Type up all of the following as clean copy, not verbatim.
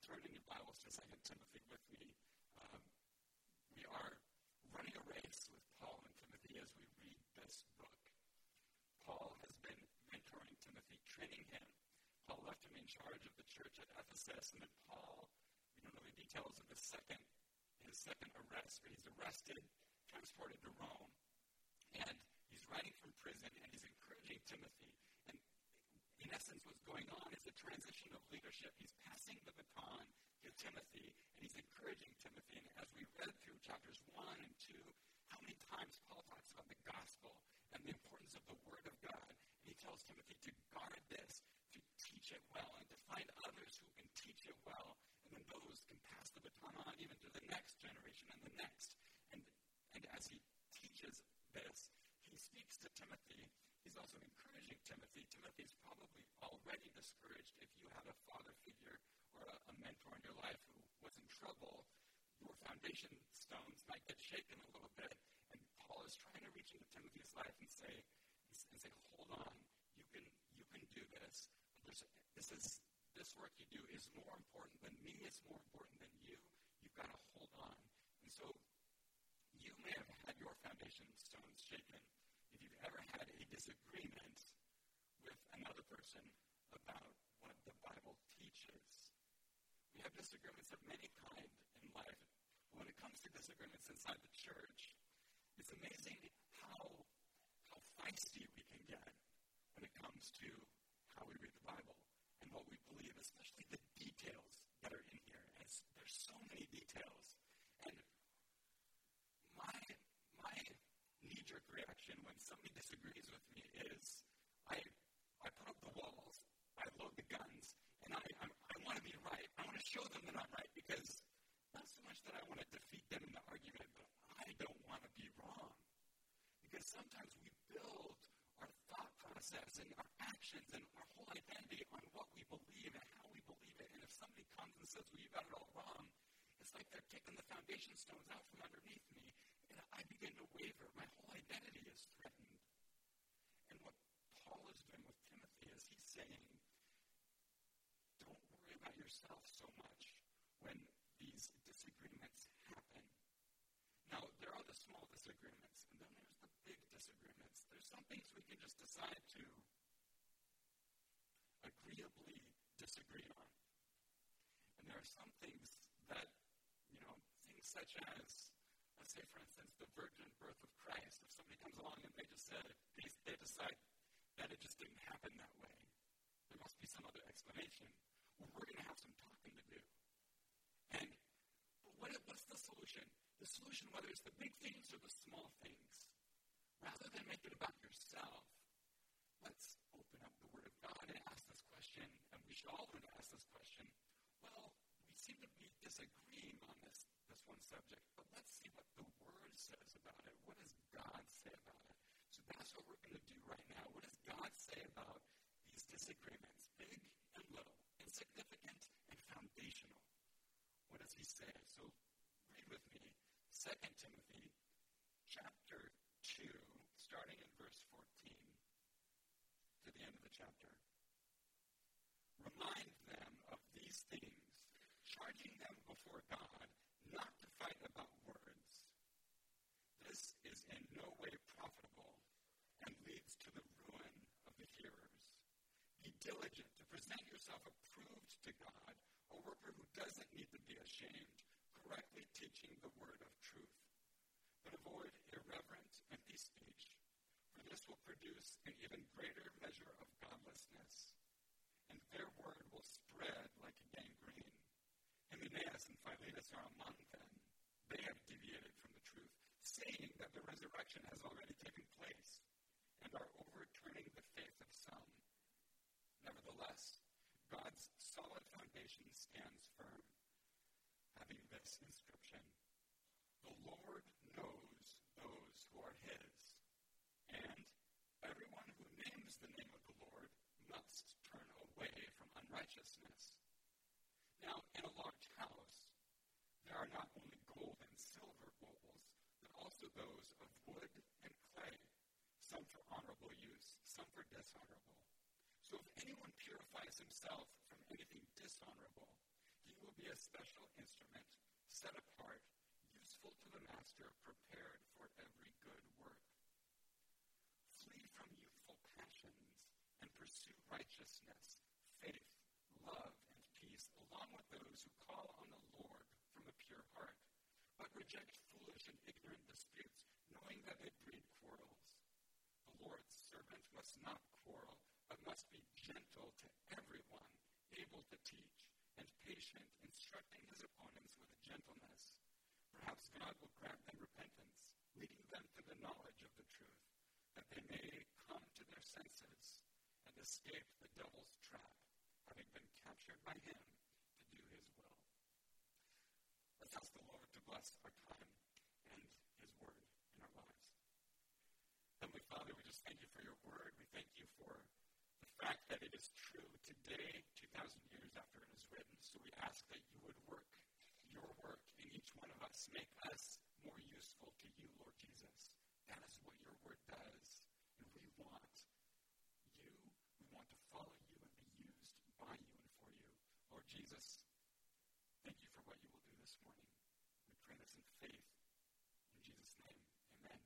turn in your Bibles to 2 Timothy with me. We are running a race with Paul and Timothy as we read this book. Paul has been mentoring Timothy, training him. Paul left him in charge of the church at Ephesus, and then Paul, we don't know the details of his second arrest, but he's arrested, transported to Rome, and he's writing from prison, and he's encouraging Timothy. And in essence, what's going on is a transition of leadership. He's passing the baton to Timothy, and he's encouraging Timothy. And as we read through chapters 1 and 2, how many times Paul talks about the gospel and the importance of the word of God. And he tells Timothy to guard this, to teach it well, and to find others who can teach it well. And then those can pass the baton on even to the next generation and the next. And as he teaches this, he speaks to Timothy. He's also encouraging Timothy. Timothy's probably already discouraged if you have a father figure or a mentor in your life who was in trouble. Your foundation stones might get shaken a little bit. And Paul is trying to reach into Timothy's life and say, hold on, you can do this. This work you do is more important than me. It's more important than you. You've got to hold on. And so you may have had your foundation stones shaken if you've ever had a disagreement with another person about what the Bible teaches. We have disagreements of many kinds in life. When it comes to disagreements inside the church, it's amazing how feisty we can get when it comes to how we read the Bible and what we believe, especially the details that are in here. And there's so many details. And my knee-jerk reaction when somebody disagrees with me is I put up the walls, I load the guns, and I want to be right. I want to show them that I'm right because not so much that I want to defeat them in the argument, but I don't want to be wrong. Because sometimes we build our thought process and our actions and our whole identity on what we believe and how we believe it. And if somebody comes and says, well, you got it all wrong, it's like they're taking the foundation stones out from underneath me, and I begin to waver. My whole identity is threatened. And what Paul is doing with Timothy is he's saying, don't worry about yourself so much when these disagreements happen. Now, there are the small disagreements, and then there's the big disagreements. There's some things we can just decide to agreeably disagree on. And there are some things that, things such as, let's say, for instance, the virgin birth of Christ. If somebody comes along and they decide that it just didn't happen that way, there must be some other explanation. Well, we're going to have some talking to do. But what's the solution? The solution, whether it's the big things or the small things, rather than make it about yourself, let's open up the Word of God and ask this question, and we should all learn to ask this question. Well, we seem to be disagreeing on this one subject, but let's see what the Word says about it. What does God say about it? So that's what we're going to do right now. What does God say about these disagreements, big and little, insignificant and foundational? What does he say? So read with me 2 Timothy chapter 2, starting in verse 14 to the end of the chapter. Remind them of these things, charging them before God not to fight about words. This is in no way profitable and leads to the ruin of the hearers. Be diligent to present yourself approved to God, a worker who doesn't need to be ashamed, correctly teaching the word of truth. But avoid irreverent, empty speech, for this will produce an even greater measure of godlessness, and their word will spread like a gangrene. Hymenaeus and Philetus are among them. They have deviated from the truth, saying that the resurrection has already taken place, and are overturning the faith of some. Nevertheless, God's solid foundation stands firm, having this inscription: the Lord knows those who are his, and everyone who names the name of the Lord must turn away from unrighteousness. Now, in a large house, there are not only gold and silver bowls, but also those of wood and clay, some for honorable use, some for dishonorable. So if anyone purifies himself from anything dishonorable, he will be special instrument, set apart, useful to the master, prepared for every good work. Flee from youthful passions and pursue righteousness, faith, love, and peace, along with those who call on the Lord from a pure heart. But reject foolish and ignorant disputes, knowing that they breed quarrels. The Lord's servant must not quarrel, but must be gentle to everyone, able to teach, and patient, instructing his opponents with gentleness. Perhaps God will grant them repentance, leading them to the knowledge of the truth, that they may come to their senses and escape the devil's trap, having been captured by him to do his will. Let's ask the Lord to bless our time and his word in our lives. Heavenly Father, we just thank you for your word. We thank you for the fact that it is true today, 2,000 years after it is written. So we ask that you would work your work in each one of us. Make us more useful to you, Lord Jesus. That is what your word does. And we want you. We want to follow you and be used by you and for you. Lord Jesus, thank you for what you will do this morning. We pray this in faith. In Jesus' name, amen.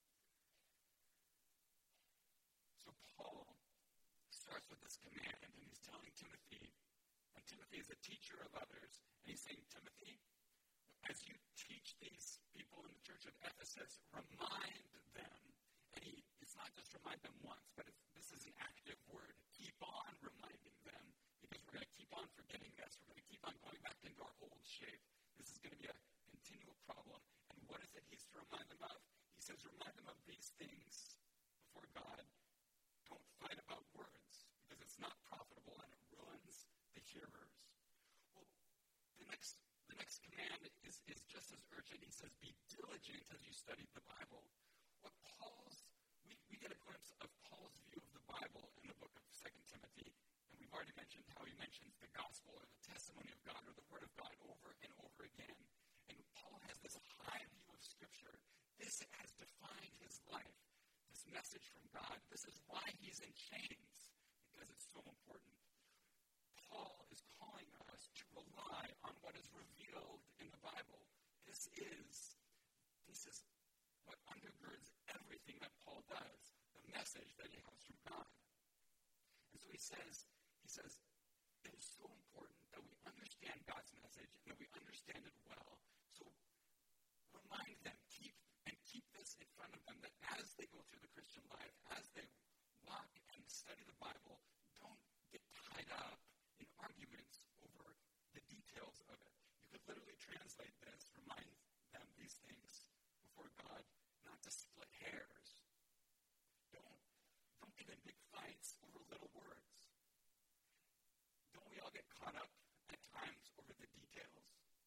So Paul starts with this command, and he's telling Timothy, and Timothy is a teacher of others, and he's saying, Timothy, as you teach these people in the church of Ephesus, remind them. And it's not just remind them once, but this is an active word. Keep on reminding them, because we're going to keep on forgetting this. We're going to keep on going back into our old shape. This is going to be a continual problem. And what is it he's to remind them of? He says, remind them of these things before God. Don't fight about words, because it's not profitable and it ruins the hearers. Well, the next command is just as urgent. He says, be diligent as you study the Bible. What we get a glimpse of Paul's view of the Bible in the book of 2 Timothy, and we've already mentioned how he mentions the gospel or the testimony of God or the word of God over and over again. And Paul has this high view of Scripture. This has defined his life. This message from God. This is why he's in chains, because it's so important. Paul is calling us to rely on what is revealed in the Bible. This is what undergirds everything that Paul does, the message that he has from God. And so he says, it is so important that we understand God's message and that we understand it well. So remind them, keep this in front of them, that as they go through the Christian life, as they walk and study the Bible, don't get tied up in arguments over the details of it. You could literally translate this, remind them these things before God, not to split hairs. Don't get in big fights over little words. Don't we all get caught up at times over the details?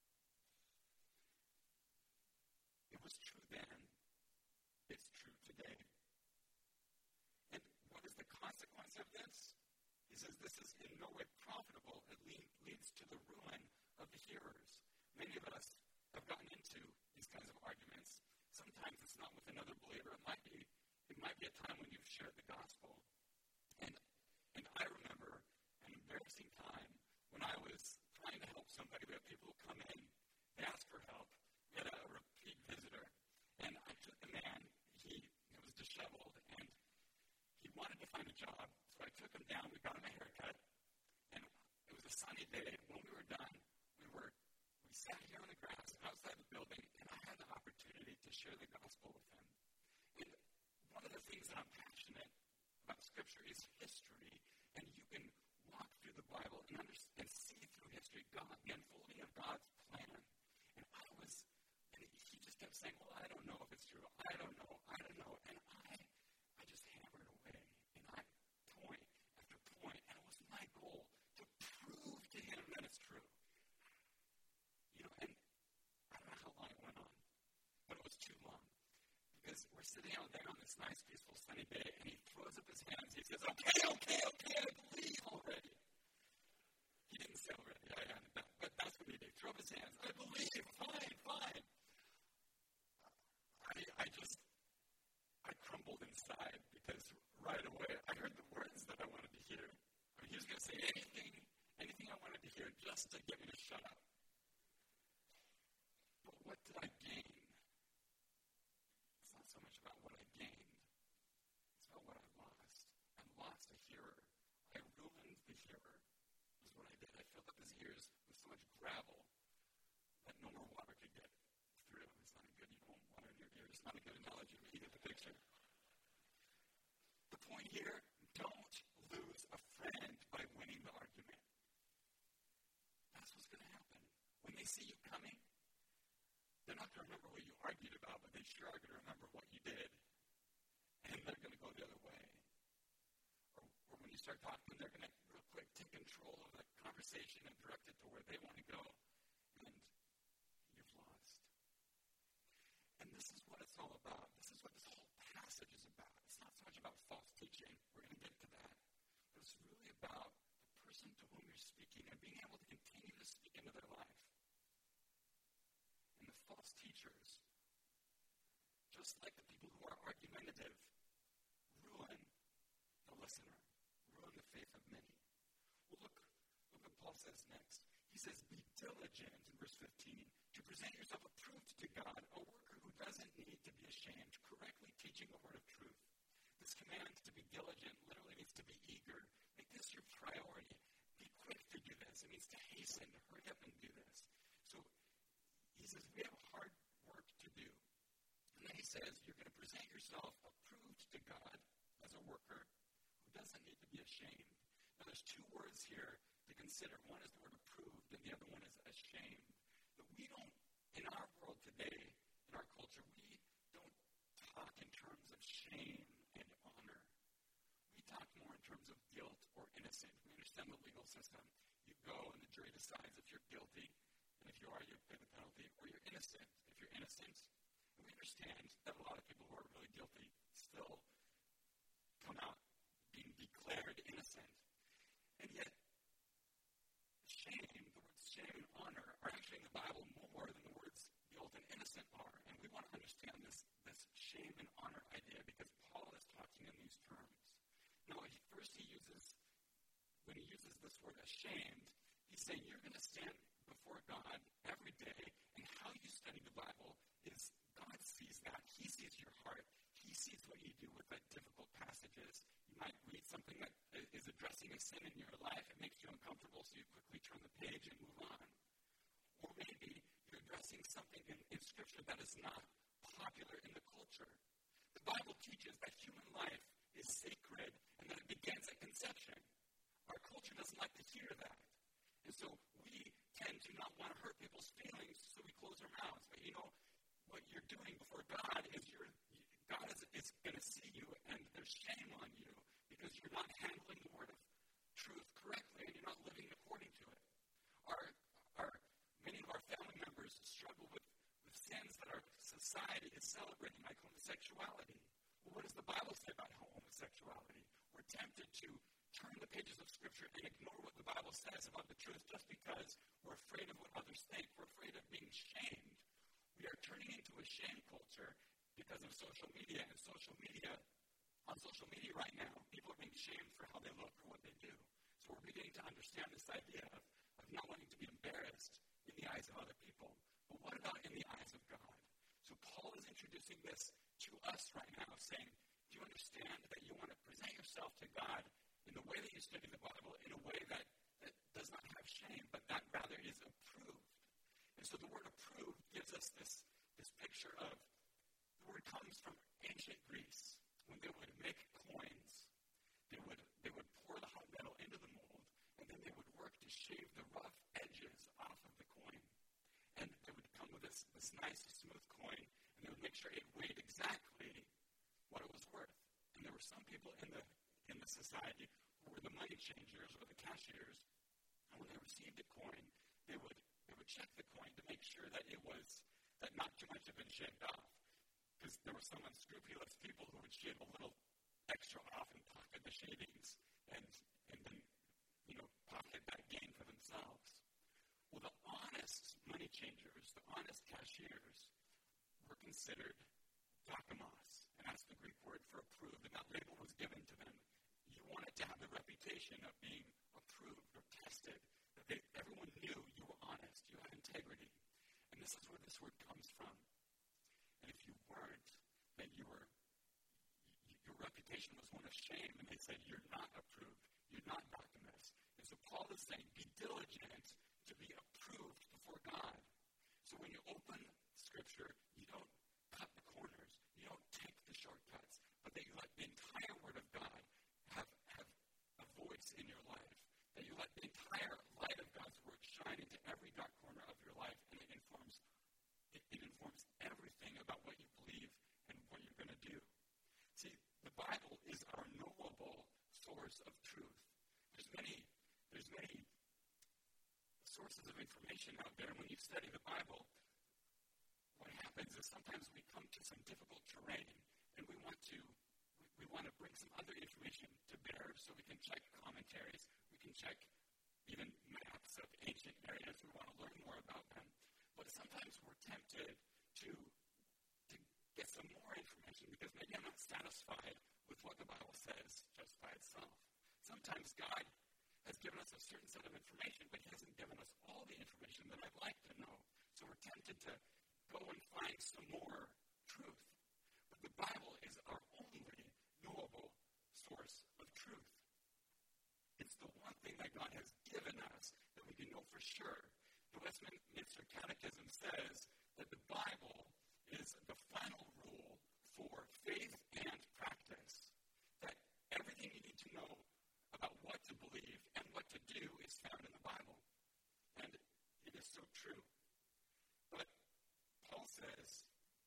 It was true then. It's true today. And what is the consequence of this? He says this is in no way profitable. It leads to the ruin of the hearers. Many of us have gotten into these kinds of arguments. Sometimes it's not with another believer. It might be a time when you've shared the gospel. And I remember an embarrassing time when I was trying to help somebody. We have people who come in, they ask for help. We had a repeat visitor. And I took the man, he was disheveled, and he wanted to find a job. So I took him down, we got him a haircut, and it was a sunny day. When we were done, we sat here on the grass outside the building, and I had the opportunity to share the gospel with him. And one of the things that I'm passionate about Scripture is history, and you can walk through the Bible and see through history the unfolding of God's plan. And he just kept saying, well, I don't know if it's true. I don't know. And I just hammered away. And I point after point. And it was my goal to prove to him that it's true. And I don't know how long it went on. But it was too long. Because we're sitting out there on this nice, peaceful, sunny day. And he throws up his hands. He says, okay, I believe already. much gravel that no more water could get through. It's not a good, you don't want water in your ear. It's not a good analogy, but you get the picture. The point here, don't lose a friend by winning the argument. That's what's going to happen. When they see you coming, they're not going to remember what you argued about, but they sure are going to remember what you did. And they're going to go the other way. Or when you start talking, they're going to real quick take control of the conversation and direct it to where they want to go. And you've lost. And this is what it's all about. This is what this whole passage is about. It's not so much about false teaching. We're going to get to that. But it's really about the person to whom you're speaking and being able to continue to speak into their life. And the false teachers, just like the people who are argumentative, ruin the listener, ruin the faith of many. Well, look what Paul says next. He says, be diligent, in verse 15, to present yourself approved to God, a worker who doesn't need to be ashamed, correctly teaching the word of truth. This command to be diligent literally means to be eager. Make this your priority. Be quick to do this. It means to hasten, to hurry up and do this. So he says, we have hard work to do. And then he says, you're going to present yourself approved to God as a worker who doesn't need to be ashamed. Now, there's two words here to consider. One is the word approved, and the other one is ashamed. But we don't, in our world today, in our culture, we don't talk in terms of shame and honor. We talk more in terms of guilt or innocent. We understand the legal system. You go and the jury decides if you're guilty, and if you are, you pay the penalty, or you're innocent. If you're innocent, and we understand that a lot of people who are really guilty still come out being declared innocent. And yet, shame, the words shame and honor, are actually in the Bible more than the words guilt and innocent are. And we want to understand this shame and honor idea because Paul is talking in these terms. Now, when he uses this word ashamed, he's saying you're going to stand before God every day, and how you study the Bible is God sees that. He sees your heart. He sees what you do with the difficult passages. You might read something that is addressing a sin in your life. It makes you uncomfortable, so you quickly turn the page and move on. Or maybe you're addressing something in Scripture that is not popular in the culture. The Bible teaches that human life is sacred and that it begins at conception. Our culture doesn't like to hear that. And so we tend to not want to hurt people's feelings, so we close our mouths. But you know, what you're doing before God is God is going to see you, and there's shame on you because you're not handling the word of truth correctly, and you're not living according to it. Many of our family members struggle with sins that our society is celebrating, like homosexuality. Well, what does the Bible say about homosexuality? We're tempted to turn the pages of Scripture and ignore what the Bible says about the truth just because we're afraid of what others think. We're afraid of being shamed. We are turning into a shame culture because of social media. And on social media right now, people are being shamed for how they look or what they do. So we're beginning to understand this idea of not wanting to be embarrassed in the eyes of other people. But what about in the eyes of God? So Paul is introducing this to us right now, saying, do you understand that you want to present yourself to God in the way that you study the Bible, in a way that does not have shame, but that rather is approved? And so the word approved gives us this picture of, the word comes from ancient Greece. When they would make coins, they would pour the hot metal into the mold, and then they would work to shave the rough edges off of the coin. And they would come with this nice, smooth coin, and they would make sure it weighed exactly what it was worth. And there were some people in the society who were the money changers or the cashiers, and when they received a coin, they would check the coin to make sure that that not too much had been shaved off. Because there were some unscrupulous people who would shave a little extra off and pocket the shavings and then, pocket that gain for themselves. Well, the honest money changers, the honest cashiers, were considered dokimos, and that's the Greek word for approved, and that label was given to them. You wanted to have the reputation of being approved or tested, that everyone knew you were honest, you had integrity. And this is where this word comes from. And if you weren't, then your reputation was one of shame, and they said, you're not approved, you're not dokimos. And so Paul is saying, be diligent to be approved sources of information out there. And when you study the Bible, what happens is sometimes we come to some difficult terrain, and we want to bring some other information to bear so we can check commentaries, we can check even maps of ancient areas. We want to learn more about them. But sometimes we're tempted to get some more information because maybe I'm not satisfied with what the Bible says just by itself. Sometimes God has given us a certain set of information, but He hasn't given us all the information that I'd like to know. So we're tempted to go and find some more truth. But the Bible is our only knowable source of truth. It's the one thing that God has given us that we can know for sure. The Westminster Catechism says that the Bible is the final rule for faith and practice. That everything you need to know about what to believe and what to do is found in the Bible. And it is so true. But Paul says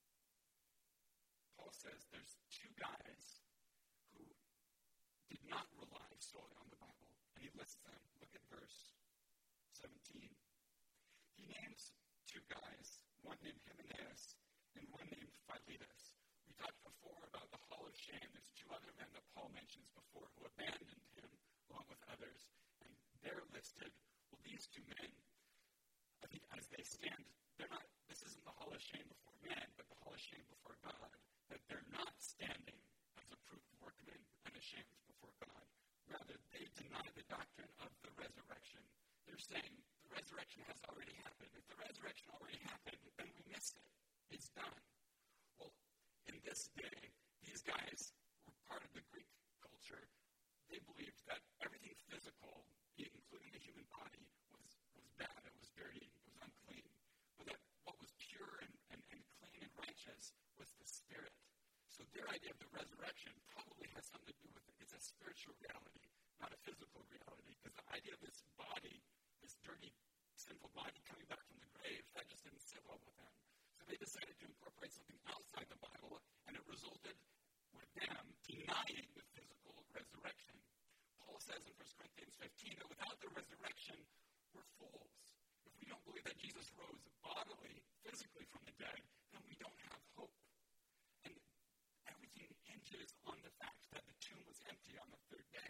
there's two guys who did not rely solely on the Bible. And he lists them. Look at verse 17. He names two guys, one named Hymenaeus and one named Philetus. We talked before about the Hall of Shame. There's two other men that Paul mentions before who abandoned him along with others. And they're listed. Well, these two men, I think as they stand, this isn't the Hall of Shame before men, but the Hall of Shame before God. That they're not standing as approved workmen unashamed before God. Rather, they deny the doctrine of the resurrection. They're saying the resurrection has already happened. If the resurrection already happened, then we missed it. It's done. Well, in this day, these guys were part of the Greek culture. They believed that everything physical, including the human body, was bad, it was dirty, it was unclean. But that what was pure and clean and righteous was the spirit. So their idea of the resurrection probably has something to do with it. It's a spiritual reality, not a physical reality. Because the idea of this body, this dirty, sinful body coming back from the grave, that just didn't sit well with them. So they decided to incorporate something outside the Bible, and it resulted with them denying the physical resurrection. Paul says in 1 Corinthians 15 that without the resurrection, we're fools. If we don't believe that Jesus rose bodily, physically from the dead, then we don't have hope. And everything hinges on the fact that the tomb was empty on the third day.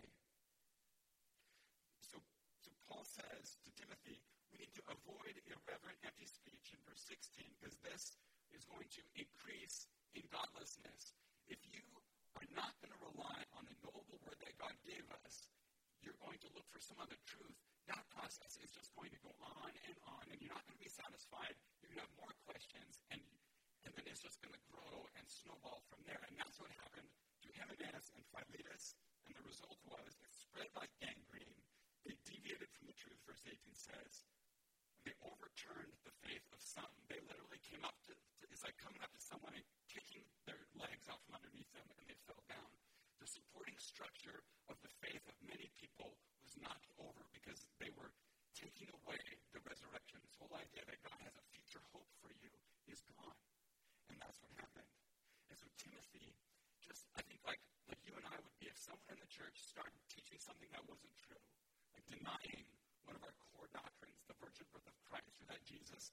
So Paul says to Timothy, we need to avoid irreverent, empty speech in verse 16, because this is going to increase in godlessness. If you are not going to rely on the knowable word that God gave us, you're going to look for some other truth. That process is just going to go on, and you're not going to be satisfied. You're going to have more questions, and then it's just going to grow and snowball from there. And that's what happened to Hymenaeus and Philetus, and the result was it spread like gangrene. They deviated from the truth, verse 18 says. They overturned the faith of some. They literally came up to, it's like coming up to someone and kicking their legs out from underneath them, and they fell down. The supporting structure of the faith of many people was knocked over because they were taking away the resurrection. This whole idea that God has a future hope for you is gone. And that's what happened. And so Timothy, just I think like you and I would be if someone in the church started teaching something that wasn't true, like denying one of our core doctrines, the virgin birth of Christ, or that Jesus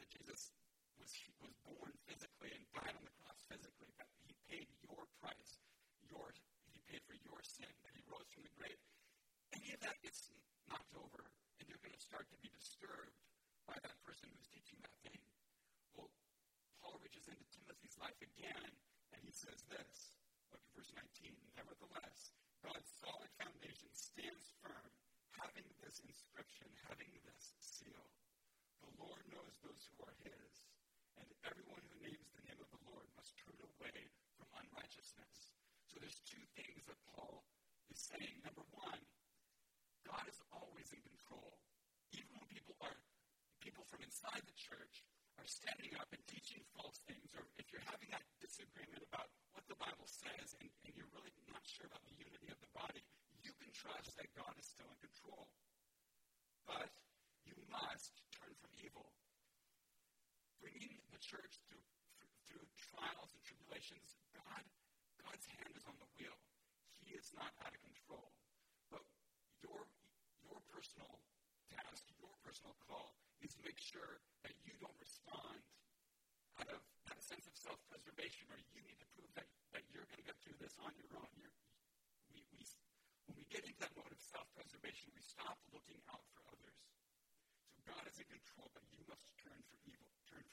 was born physically and died on the cross physically, that He paid your price, He paid for your sin, that He rose from the grave. Any of that gets knocked over, and you're going to start to be disturbed by that person who's teaching that thing. Well, Paul reaches into Timothy's life again, and he says this. Look at verse 19. Nevertheless, God's solid foundation stands firm, having this inscription, having this seal. The Lord knows those who are His, and everyone who names the name of the Lord must turn away from unrighteousness. So there's two things that Paul is saying. Number one, God is always in control. Even when people from inside the church are standing up and teaching false things, or if you're having that disagreement about what the Bible says and you're really not sure about the unity of the body, you can trust that God is still in control. But you must turn from evil. Bringing the church through trials and tribulations, God's hand is on the wheel. He is not out of control. But your personal task, your personal call is to make sure that you don't respond out of that sense of self-preservation, or you need to prove that you're going to get through this on your own. When we get into that mode of self-preservation, we stop looking out for others. So God is in control, but you must turn from evil.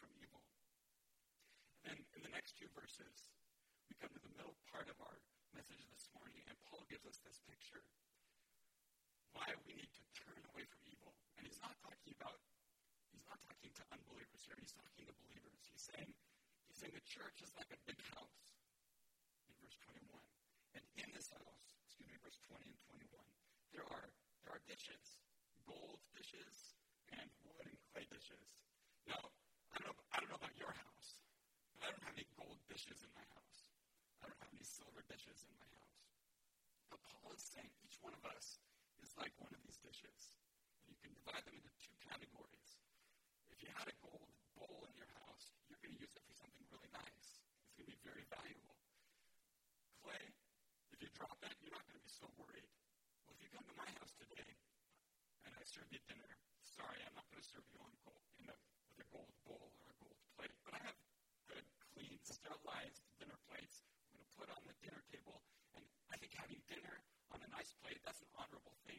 And then in the next two verses, we come to the middle part of our message this morning, and Paul gives us this picture why we need to turn away from evil. And he's not talking to unbelievers here. He's talking to believers. He's saying the church is like a big house in verse 21. And in this house, verse 20 and 21, there are dishes, gold dishes and wood and clay dishes. Now, I don't know about your house, but I don't have any gold dishes in my house. I don't have any silver dishes in my house. But Paul is saying each one of us is like one of these dishes. And you can divide them into two categories. If you had a gold bowl in your house, you're going to use it for something really nice. It's going to be very valuable. Clay, if you drop it, you're not going to be so worried. Well, if you come to my house today and I serve you dinner, sorry, I'm not going to serve you with a gold bowl or a gold plate. But I have good, clean, sterilized dinner plates I'm going to put on the dinner table. And I think having dinner on a nice plate, that's an honorable thing.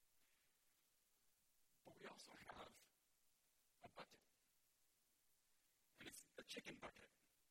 But we also have a bucket. And it's a chicken bucket.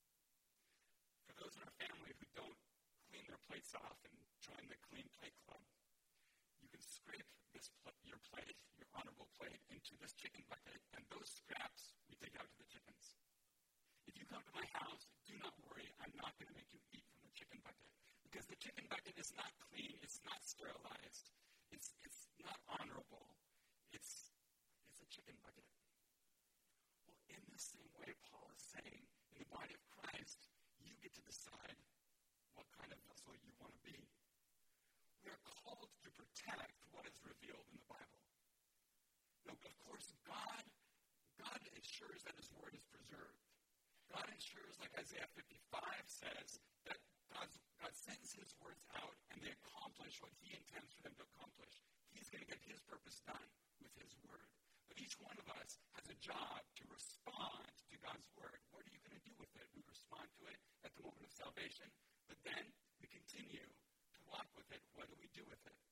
For those in our family who don't clean their plates off and join the Clean Plate Club, you can scrape your plate, your honorable plate, into this chicken bucket, and those scraps we take out to the chickens. If you come to my house, do not worry, I'm not going to make you eat from the chicken bucket, because the chicken bucket is not clean, it's not sterilized, it's not honorable, it's a chicken bucket. Well, in the same way, Paul is saying, in the body of Christ, you get to decide what kind of vessel you want to be. We are called to protect what is revealed in the Bible. Now, of course, God ensures that His Word is preserved. God ensures, like Isaiah 55 says, that God sends His words out and they accomplish what He intends for them to accomplish. He's going to get His purpose done with His Word. But each one of us has a job to respond to God's Word. What are you going to do with it? We respond to it at the moment of salvation, but then we continue to walk with it. What do we do with it?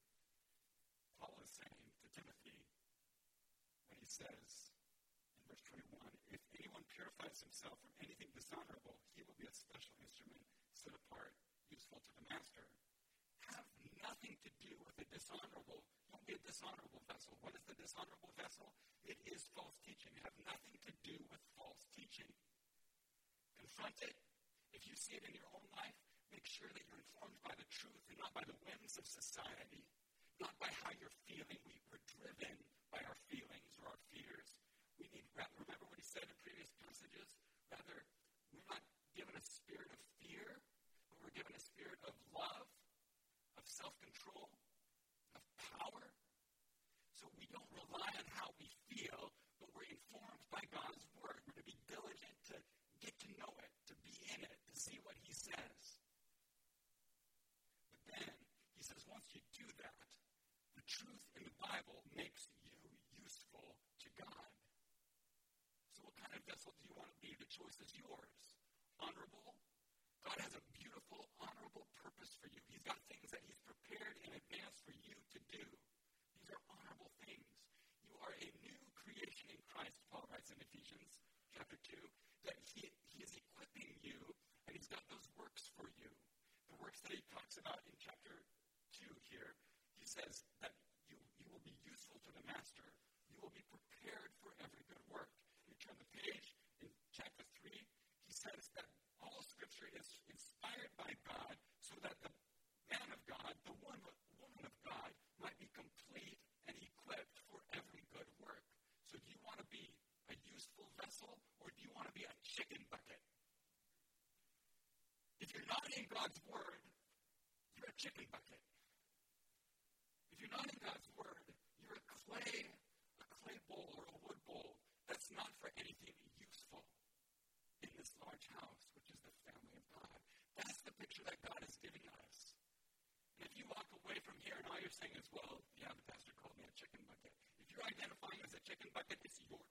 Paul is saying to Timothy, when he says in verse 21, if anyone purifies himself from anything dishonorable, he will be a special instrument set apart, useful to the master. Have nothing to do with the dishonorable. Don't be a dishonorable vessel. What is the dishonorable vessel? It is false teaching. Have nothing to do with false teaching. Confront it. If you see it in your own life, make sure that you're informed by the truth and not by the whims of society, not by how you're feeling. We're driven by our feelings or our fears. We need, remember what he said in previous passages? Rather, we're not given a spirit of fear, but we're given a spirit of love, of self-control, of power. So we don't rely on how we feel, but we're informed by God's Word. We're to be diligent to get to know it, to be in it, to see what He says. But then, he says, once you do that, the truth in the Bible makes you useful to God. So what kind of vessel do you want to be? The choice is yours. Honorable. God has a beautiful, honorable purpose for you. He's got things that He's prepared in advance for you to do. These are honorable things. You are a new creation in Christ, Paul writes in Ephesians chapter 2, that He is equipping you, and He's got those works for you. The works that he talks about in chapter 2 here, he says that you will be useful to the master. You will be prepared for every good work. You turn the page, in chapter 3, he says that all Scripture is inspired by God so that the man of God, the woman of God, might be complete and equipped for every good work. So do you want to be a useful vessel, or do you want to be a chicken bucket? If you're not in God's Word, you're a chicken bucket. If you're not in God's Word, you're a clay bowl or a wood bowl that's not for anything useful in this large house, which is the family of God. That's the picture that God is giving us. And if you walk away from here and all you're saying is, well, yeah, the pastor called me a chicken bucket. If you're identifying as a chicken bucket, it's your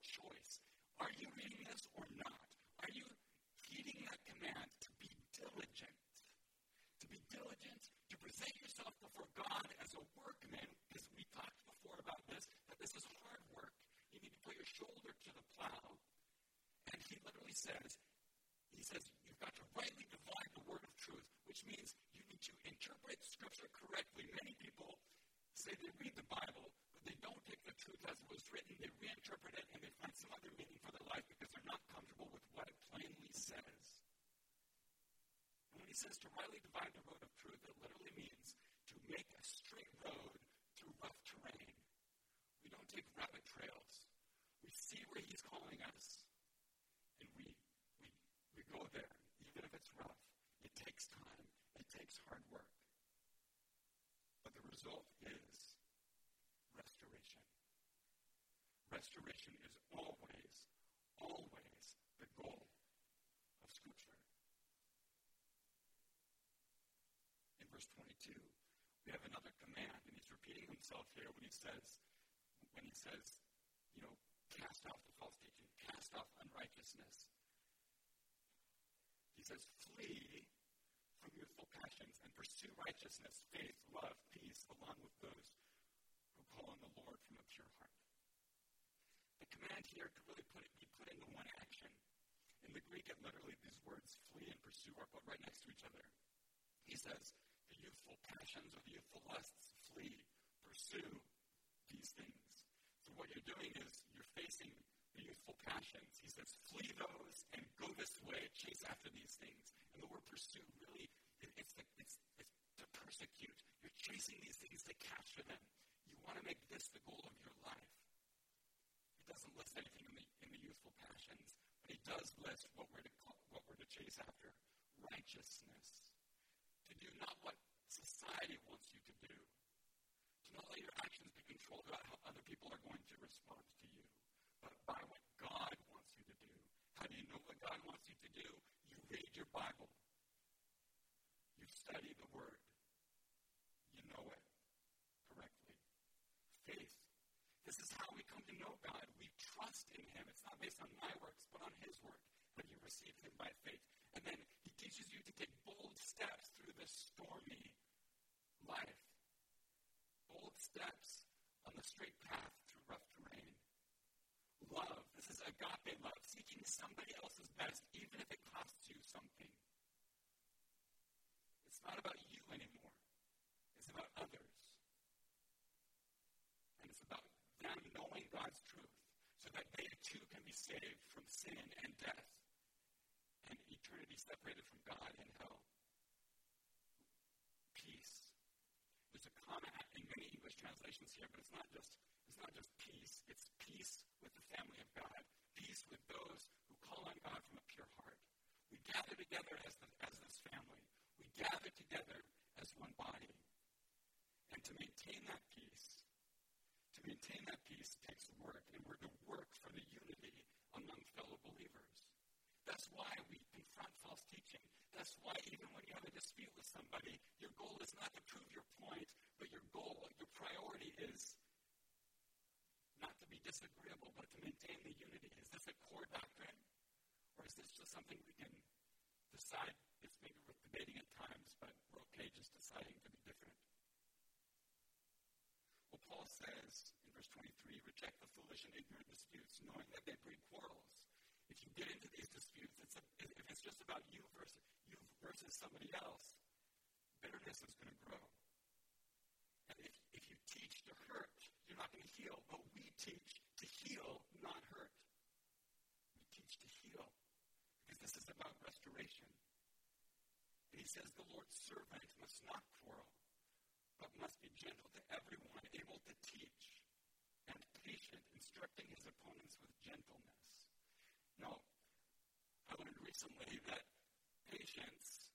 he says, you've got to rightly divide the word of truth, which means you need to interpret Scripture correctly. Many people say they read the Bible, but they don't take the truth as it was written. They reinterpret it, and they find some other meaning for their life because they're not comfortable with what it plainly says. And when he says to rightly divide the road of truth, it literally means to make a straight road through rough terrain. We don't take rabbit trails. We see where he's calling us, and we go there, even if it's rough. It takes time. It takes hard work. But the result is restoration. Restoration is always the goal of Scripture. In verse 22, we have another command, and he's repeating himself here when he says, cast off the false teaching, cast off unrighteousness. He says, flee from youthful passions and pursue righteousness, faith, love, peace, along with those who call on the Lord from a pure heart. The command here could really be put into one action. In the Greek, it literally, these words, flee and pursue, are put right next to each other. He says, the youthful passions or the youthful lusts, flee, pursue these things. So what you're doing is you're facing the youthful passions. He says, flee those and go this way, chase after these things. And the word pursue really, it's to persecute. You're chasing these things to capture them. You want to make this the goal of your life. He doesn't list anything in the youthful passions, but he does list what we're to chase after. Righteousness. To do not what society wants you to do. To not let your actions be controlled about how other people are going to respond to you, but by what God wants you to do. How do you know what God wants you to do? You read your Bible. You study the Word. You know it correctly. Faith. This is how we come to know God. We trust in Him. It's not based on my works, but on His work. But you receive Him by faith. And then He teaches you to take bold steps through this stormy life. Bold steps on the straight path through rough terrain. Love. This is agape love. Seeking somebody else's best, even if it costs you something. It's not about you anymore. It's about others. And it's about them knowing God's truth so that they too can be saved from sin and death and eternity separated from God and hell. Peace. There's a comma in many English translations here, but it's not just peace. It's peace with the family of God. Peace with those who call on God from a pure heart. We gather together as this family. We gather together as one body. And to maintain that peace takes work, and we're to work for the unity among fellow believers. That's why we confront false teaching. That's why even when you have a dispute with somebody, your goal is not to prove your point, but your priority is not to be disagreeable, but to maintain the unity. Is this a core doctrine? Or is this just something we can decide? It's maybe worth debating at times, but we're okay just deciding to be different. Well, Paul says in verse 23, reject the foolish and ignorant disputes, knowing that they breed quarrels. If you get into these disputes, if it's just about you versus somebody else, bitterness is going to grow. And if you teach to hurt, you're not going to heal. But we teach to heal, not hurt. We teach to heal because this is about restoration. And he says the Lord's servant must not quarrel, but must be gentle to everyone, able to teach, and patient, instructing his opponents with gentleness. Now, I learned recently that patience,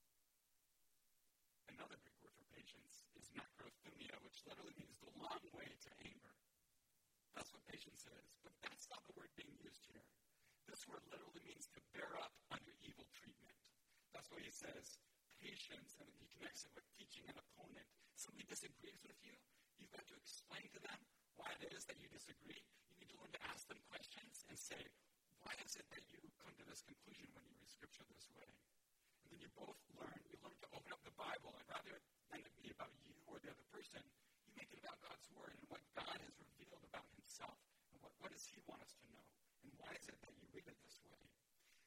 another Greek word for patience, is macrothumia, which literally means the long way to anger. That's what patience is. But that's not the word being used here. This word literally means to bear up under evil treatment. That's why he says patience, and he connects it with teaching an opponent. Somebody disagrees with you, you've got to explain to them why it is that you disagree. You need to learn to ask them questions and say, why is it that you come to this conclusion when you read Scripture this way? And then you learn to open up the Bible, and rather than it be about you or the other person, you make it about God's Word and what God has revealed about Himself. And what does He want us to know? And why is it that you read it this way?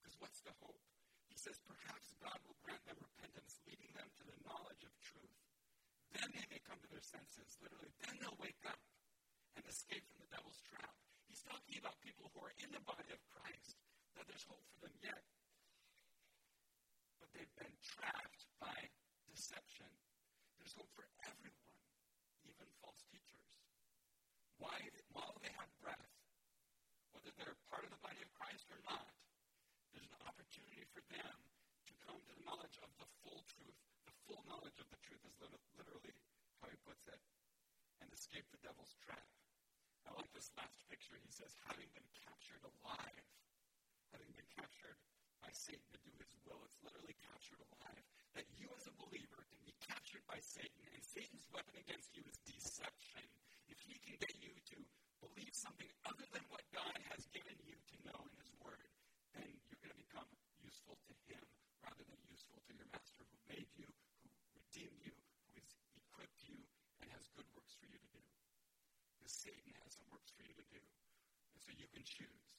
Because what's the hope? He says, perhaps God will grant them repentance, leading them to the knowledge of truth. Then they may come to their senses, literally. Then they'll wake up and escape from the devil's trap. He's talking about people who are in the body of Christ, that there's hope for them yet. But they've been trapped by deception. There's hope for everyone, even false teachers. While they have breath, whether they're part of the body of Christ or not, there's an opportunity for them to come to the knowledge of the full truth. The full knowledge of the truth is literally how he puts it, and escape the devil's trap. I like this last picture. He says, having been captured alive, having been captured by Satan to do his will. It's literally captured alive. That you as a believer can be captured by Satan, and Satan's weapon against you is deception. If he can get you to believe something other than what God has given you to know in his word, then you're going to become useful to him rather than useful to your master who made you, who redeemed you, who has equipped you, and has good works for you to do. Because Satan has some works for you to do. And so you can choose.